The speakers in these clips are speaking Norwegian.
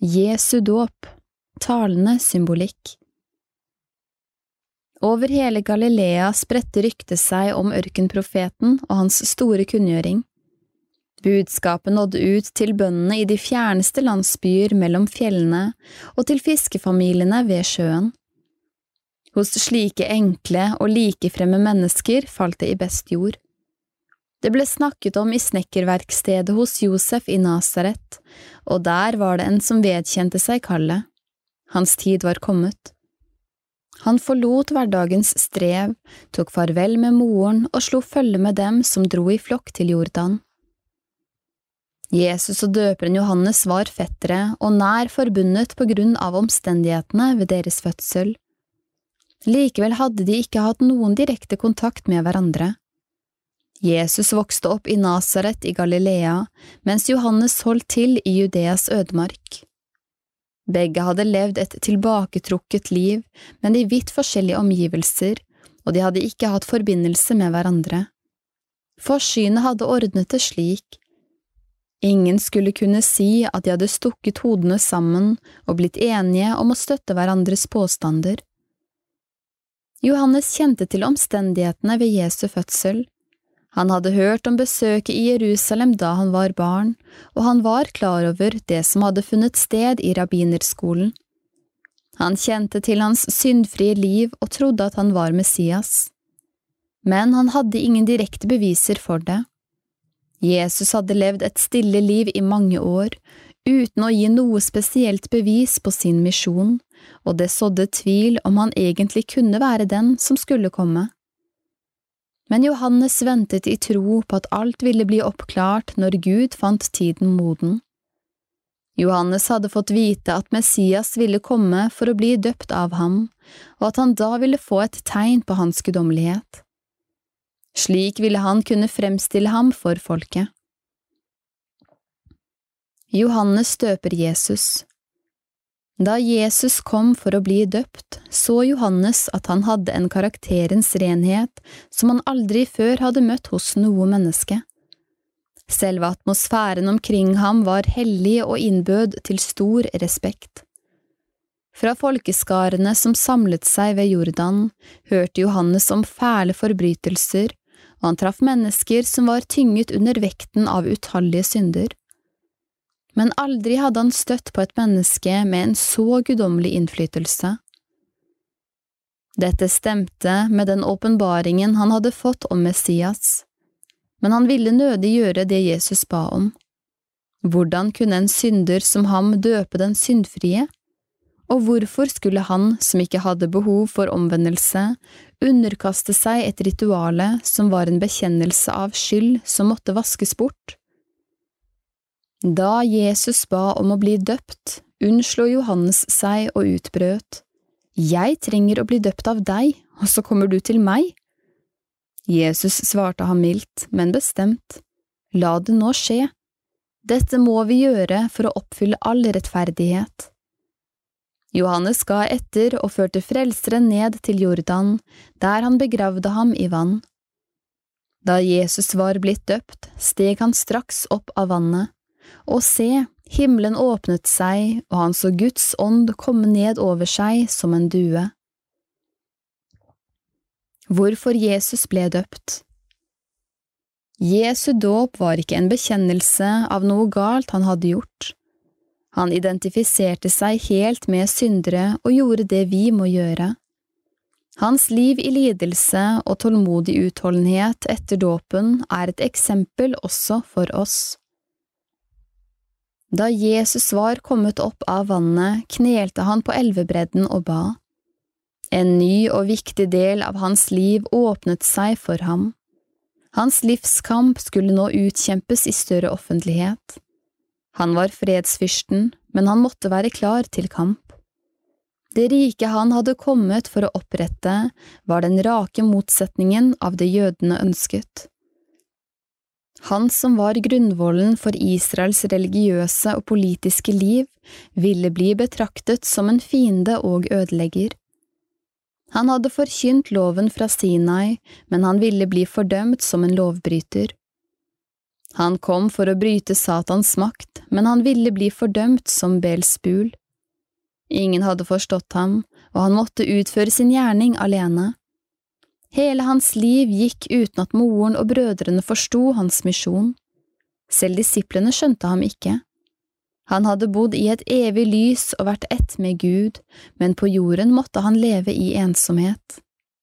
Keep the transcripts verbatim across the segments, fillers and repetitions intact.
Jesu dåp, talende symbolikk. Over hele Galilea spredte ryktet seg om ørkenprofeten og hans store kunngjøring. Budskapet nådde ut til bøndene i de fjerneste landsbyer mellom fjellene og til fiskefamiliene ved sjøen. Hos slike enkle og likefremme mennesker falt det i best jord. Det ble snakket om i snekkerverkstedet hos Josef i Nasaret, og der var det en som vedkjente seg kallet. Hans tid var kommet. Han forlot hverdagens strev, tok farvel med moren og slo følge med dem som dro i flokk til Jordan. Jesus og døperen Johannes var fettere og nær forbundet på grunn av omstendighetene ved deres fødsel. Likevel hadde de ikke hatt noen direkte kontakt med hverandre. Jesus vokste opp i Nasaret i Galilea, mens Johannes holdt til i Judeas ødemark. Begge hadde levd et tilbaketrukket liv, men i vidt forskjellige omgivelser, og de hadde ikke hatt forbindelse med hverandre. Forsynet hadde ordnet det slik. Ingen skulle kunne si at de hadde stukket hodene sammen og blitt enige om å støtte hverandres påstander. Johannes kjente til omstendighetene ved Jesu fødsel. Han hadde hørt om besøket i Jerusalem da han var barn, og han var klar over det som hadde funnet sted i rabbinerskolen. Han kjente til hans syndfrie liv og trodde at han var Messias. Men han hadde ingen direkte beviser for det. Jesus hadde levd et stille liv i mange år, uten å gi noe spesielt bevis på sin misjon, og det sådde tvil om han egentlig kunne være den som skulle komme. Men Johannes ventet i tro på at alt ville bli oppklart når Gud fant tiden moden. Johannes hadde fått vite at Messias ville komme for å bli døpt av ham, og at han da ville få et tegn på hans guddommelighet. Slik ville han kunne fremstille ham for folket. Johannes døper Jesus. Da Jesus kom for å bli døpt, så Johannes at han hadde en karakterens renhet som han aldri før hadde møtt hos noe menneske. Selve atmosfæren omkring ham var hellig og innbød til stor respekt. Fra folkeskarene som samlet seg ved Jordan, hørte Johannes om fæle forbrytelser, og han traff mennesker som var tynget under vekten av utallige synder. Men aldri hadde han støtt på et menneske med en så guddommelig innflytelse. Dette stemte med den åpenbaringen han hadde fått om Messias, men han ville nødig gjøre det Jesus ba om. Hvordan kunne en synder som ham døpe den syndfrie? Og hvorfor skulle han, som ikke hadde behov for omvendelse, underkaste seg et rituale som var en bekjennelse av skyld som måtte vaskes bort? Da Jesus ba om å bli døpt, unnslo Johannes seg og utbrøt, «Jeg trenger å bli døpt av deg, og så kommer du til meg?» Jesus svarte ham mildt, men bestemt, «La det nå skje. Dette må vi gjøre for å oppfylle all rettferdighet.» Johannes ga etter og førte frelseren ned til Jordan, der han begravde ham i vann. Da Jesus var blitt døpt, steg han straks opp av vannet. Og se, himmelen åpnet seg, og han så Guds ånd komme ned over seg som en due. Hvorfor Jesus ble døpt? Jesu dåp var ikke en bekjennelse av noe galt han hadde gjort. Han identifiserte seg helt med syndere og gjorde det vi må gjøre. Hans liv i lidelse og tålmodig utholdenhet etter dåpen er et eksempel også for oss. Da Jesus var kommet opp av vannet, knelte han på elvebredden og ba. En ny og viktig del av hans liv åpnet seg for ham. Hans livskamp skulle nå utkjempes i større offentlighet. Han var fredsfyrsten, men han måtte være klar til kamp. Det rike han hadde kommet for å opprette, var den rake motsetningen av det jødene ønsket. Han som var grunnvollen for Israels religiøse og politiske liv, ville bli betraktet som en fiende og ødelegger. Han hadde forkynt loven fra Sinai, men han ville bli fordømt som en lovbryter. Han kom for å bryte Satans makt, men han ville bli fordømt som Belzebul. Ingen hadde forstått ham, og han måtte utføre sin gjerning alene. Hele hans liv gikk uten at moren og brødrene forsto hans misjon. Selv disiplene skjønte ham ikke. Han hadde bodd i et evig lys og vært ett med Gud, men på jorden måtte han leve i ensomhet.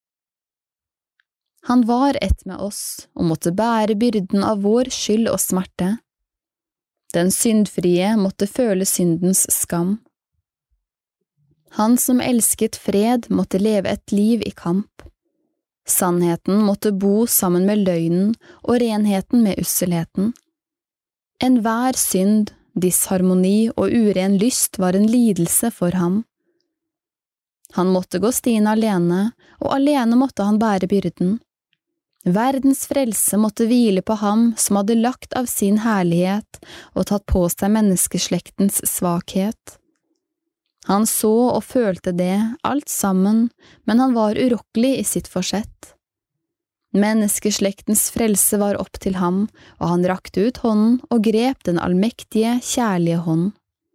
Han var ett med oss og måtte bære byrden av vår skyld og smerte. Den syndfrie måtte føle syndens skam. Han som elsket fred måtte leve et liv i kamp. Sannheten måtte bo sammen med løgnen og renheten med usselheten. Enhver synd, disharmoni og uren lyst var en lidelse for ham. Han måtte gå stien alene, og alene måtte han bære byrden. Verdens frelse måtte hvile på ham som hadde lagt av sin herlighet og tatt på seg menneskeslektens svakhet. Han så og følte det, alt sammen, men han var urokkelig i sitt forsett. Menneskeslektens frelse var opp til ham, og han rakte ut hånden og grep den allmektige, kjærlige hånd.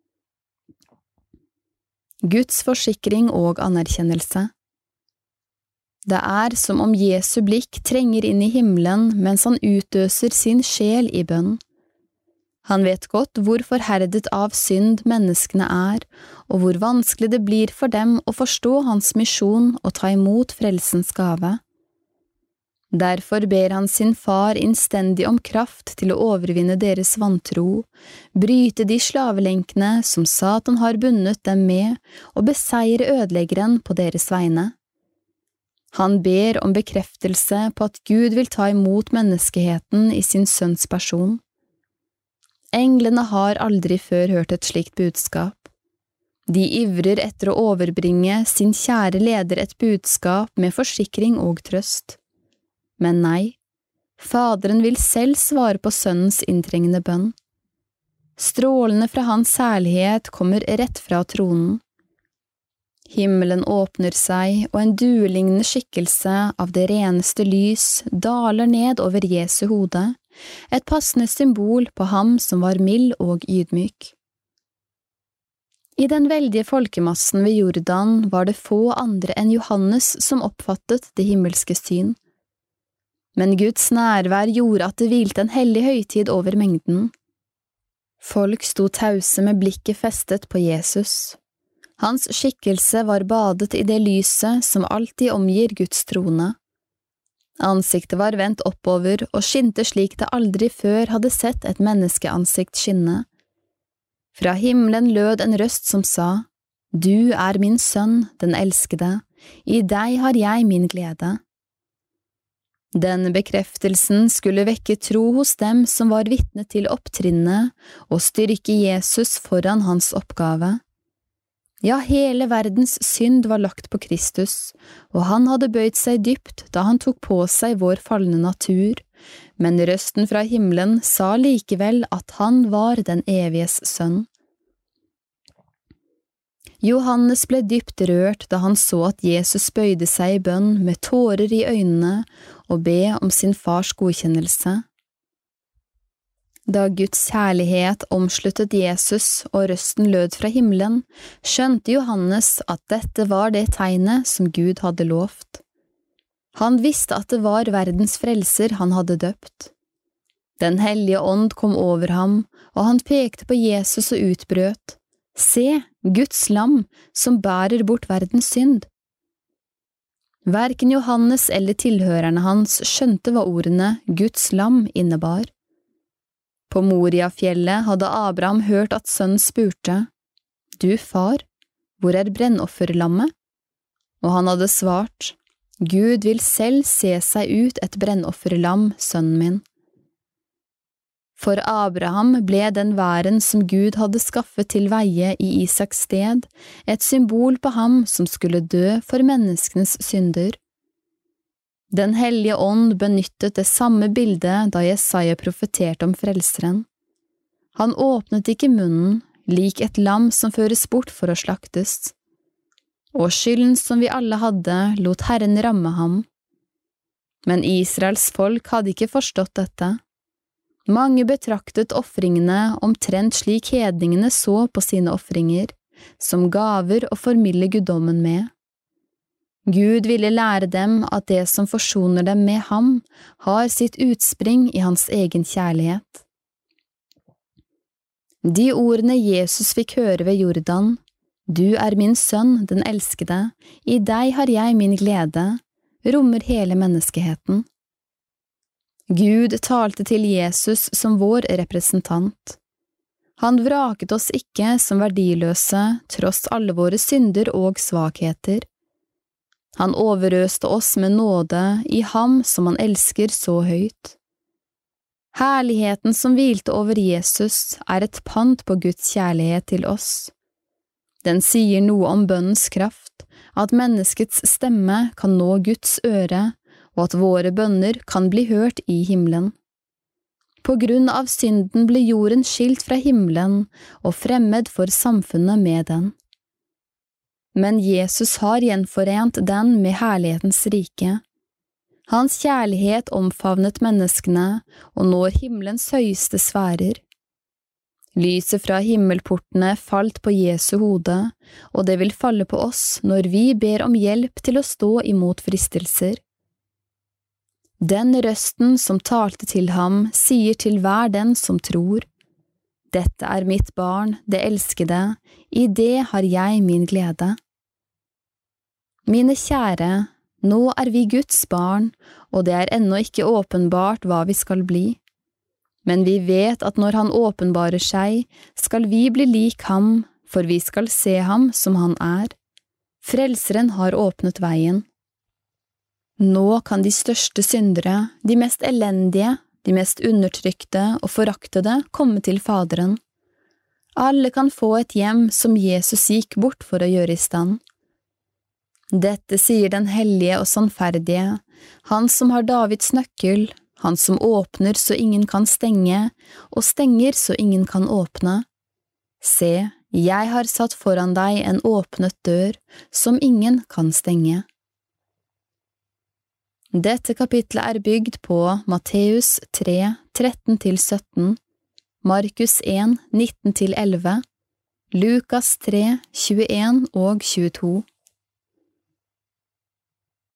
Guds forsikring og anerkjennelse. Det er som om Jesu blikk trenger inn i himmelen mens han utøser sin sjel i bønn. Han vet godt hvor forherdet av synd menneskene er, og hvor vanskelig det blir for dem å forstå hans misjon og ta imot frelsens gave. Derfor ber han sin far innstendig om kraft til å overvinne deres vantro, bryte de slavelenkene som Satan har bundet dem med, og beseire ødeleggeren på deres vegne. Han ber om bekreftelse på at Gud vil ta imot menneskeheten i sin sønns person. Englene har aldri før hørt et slikt budskap. De ivrer etter å overbringe sin kjære leder et budskap med forsikring og trøst. Men nei, Faderen vil selv svare på sønnens inntrengende bønn. Strålene fra hans herlighet kommer rett fra tronen. Himmelen åpner seg, og en duelignende skikkelse av det reneste lys daler ned over Jesu hode, et passende symbol på ham som var mild og ydmyk. I den veldige folkemassen ved Jordan var det få andre enn Johannes som oppfattet det himmelske syn. Men Guds nærvær gjorde at det hvilte en hellig høytid over mengden. Folk sto tause med blikket festet på Jesus. Hans skikkelse var badet i det lyset som alltid omgir Guds trone. Ansiktet var vendt oppover og skinte slik det aldri før hadde sett et menneskeansikt skinne. Fra himmelen lød en røst som sa, «Du er min sønn, den elskede, i deg har jeg min glede.» Denne bekreftelsen skulle vekke tro hos dem som var vitne til opptrinnet og styrke Jesus foran hans oppgave. Ja, hele verdens synd var lagt på Kristus, og han hadde bøyd seg dypt da han tok på seg vår falne natur, men røsten fra himmelen sa likevel at han var den eviges sønn. Johannes ble dypt rørt da han så at Jesus bøyde seg i bønn med tårer i øynene og be om sin fars godkjennelse. Da Guds kjærlighet omsluttet Jesus og røsten lød fra himmelen, skjønte Johannes at dette var det tegnet som Gud hadde lovt. Han visste at det var verdens frelser han hadde døpt. Den hellige ånd kom over ham, og han pekte på Jesus og utbrøt, «Se, Guds lam, som bærer bort verdens synd!» Hverken Johannes eller tilhørerne hans skjønte hva ordene «Guds lam» innebar. På Moria-fjellet hadde Abraham hørt at sønnen spurte, «Du, far, hvor er brennofferlammet?» Og han hadde svart, «Gud vil selv se seg ut et brennofferlam, sønnen min.» For Abraham ble den væren som Gud hadde skaffet til veie i Isaks sted, et symbol på ham som skulle dø for menneskenes synder. Den hellige ånd benyttet det samme bildet da Jesaja profeterte om frelseren. Han åpnet ikke munnen, lik et lam som føres bort for å slaktes. Og skylden som vi alle hadde, lot Herren ramme ham. Men Israels folk hadde ikke forstått dette. Mange betraktet offringene omtrent slik hedningene så på sine offringer, som gaver å formidle guddommen med. Gud ville lære dem at det som forsoner dem med ham, har sitt utspring i hans egen kjærlighet. De ordene Jesus fikk høre ved Jordan, «Du er min sønn, den elskede, i deg har jeg min glede», rommer hele menneskeheten. Gud talte til Jesus som vår representant. Han vraket oss ikke som verdiløse, tross alle våre synder og svakheter. Han overøste oss med nåde i ham som han elsker så høyt. Herligheten som hvilte over Jesus er et pant på Guds kjærlighet til oss. Den sier noe om bønnens kraft, at menneskets stemme kan nå Guds øre, og at våre bønner kan bli hørt i himmelen. På grunn av synden ble jorden skilt fra himmelen og fremmed for samfunnet med den. Men Jesus har gjenforent den med herlighetens rike. Hans kjærlighet omfavnet menneskene og når himmelens høyeste sfærer. Lyset fra himmelportene falt på Jesu hode, og det vil falle på oss når vi ber om hjelp til å stå imot fristelser. Den røsten som talte til ham sier til hver den som tror, «Dette er mitt barn, det elskede, i det har jeg min glede». Mine kjære, nå er vi Guds barn, og det er ennå ikke åpenbart hva vi skal bli. Men vi vet at når han åpenbarer seg, skal vi bli lik ham, for vi skal se ham som han er. Frelseren har åpnet veien. Nå kan de største syndere, de mest elendige, de mest undertrykte og foraktede komme til Faderen. Alle kan få et hjem som Jesus gikk bort for å gjøre i stand. Dette sier den hellige og sannferdige, han som har Davids nøkkel, han som åpner så ingen kan stenge, og stenger så ingen kan åpne. Se, jeg har satt foran deg en åpnet dør, som ingen kan stenge. Dette kapitlet er bygd på Matteus tre, tretten til sytten, Markus en, nitten til elleve, Lukas tre, tjueen og tjueto.